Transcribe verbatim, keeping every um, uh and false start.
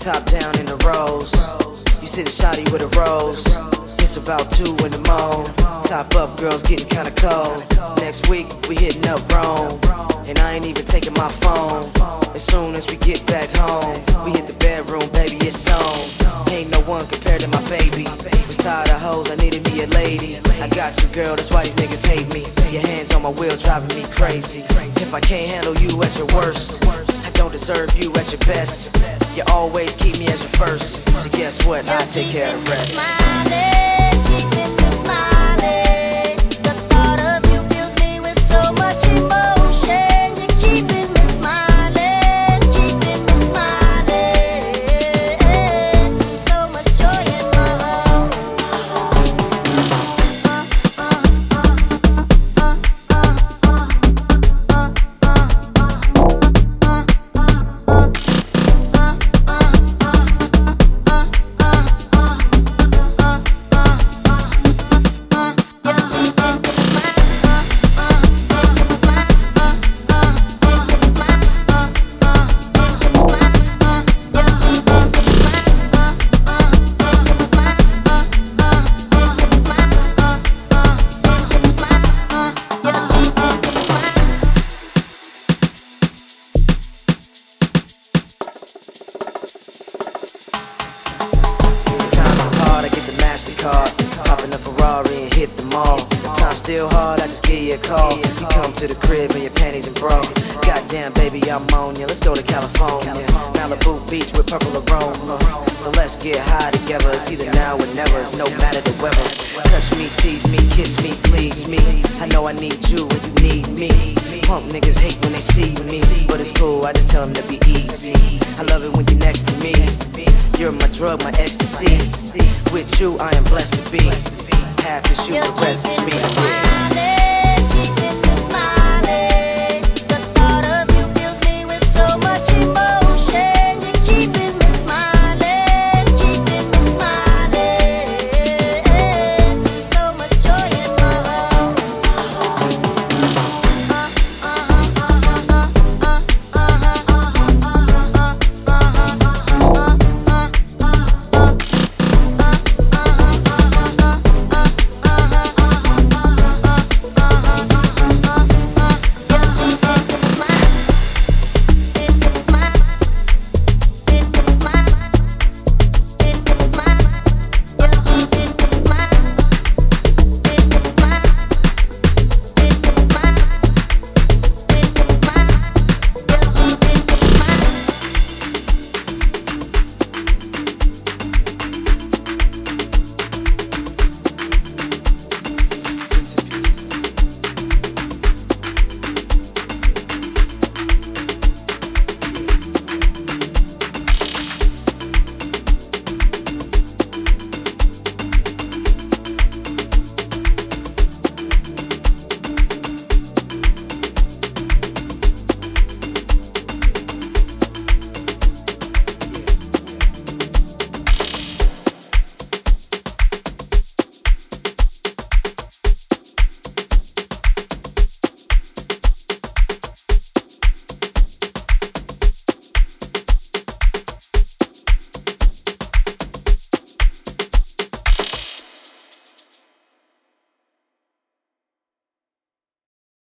top down in the rose. You see the shawty with a rose. It's about two in the morning. Top up, girls getting kinda cold. Next week, we hitting up Rome. And I ain't even taking my phone. As soon as we get back home, we hit the bedroom, baby, it's on. Ain't no one compared to my baby. Was tired of hoes, I needed me a lady. I got you, girl, that's why these niggas hate me. Your hands on my wheel driving me crazy. If I can't handle you at your worst, I don't deserve you at your best. You always keep me as your first. So guess what? I take care of the rest. Smiling, keeping me smiling. The thought of you fills me with so much emotion. You're keeping me smiling, keeping me smiling. So much joy in my heart. Hop in a Ferrari and hit the mall. The time's still hard, I just give you a call. You come to the crib in your panties and bra. Goddamn, baby, I'm on ya. Let's go to California, Malibu Beach with purple aroma. So let's get high together. It's either now or never. It's no matter the weather. Touch me, tease me, kiss me, please me. I know I need you and you need me. Punk niggas hate when they see me, but it's cool. I just tell them to be easy. I love it when you're next to me. You're my drug, my ecstasy. With you, I am blessed to be. Half is you, the rest is me. Smiling.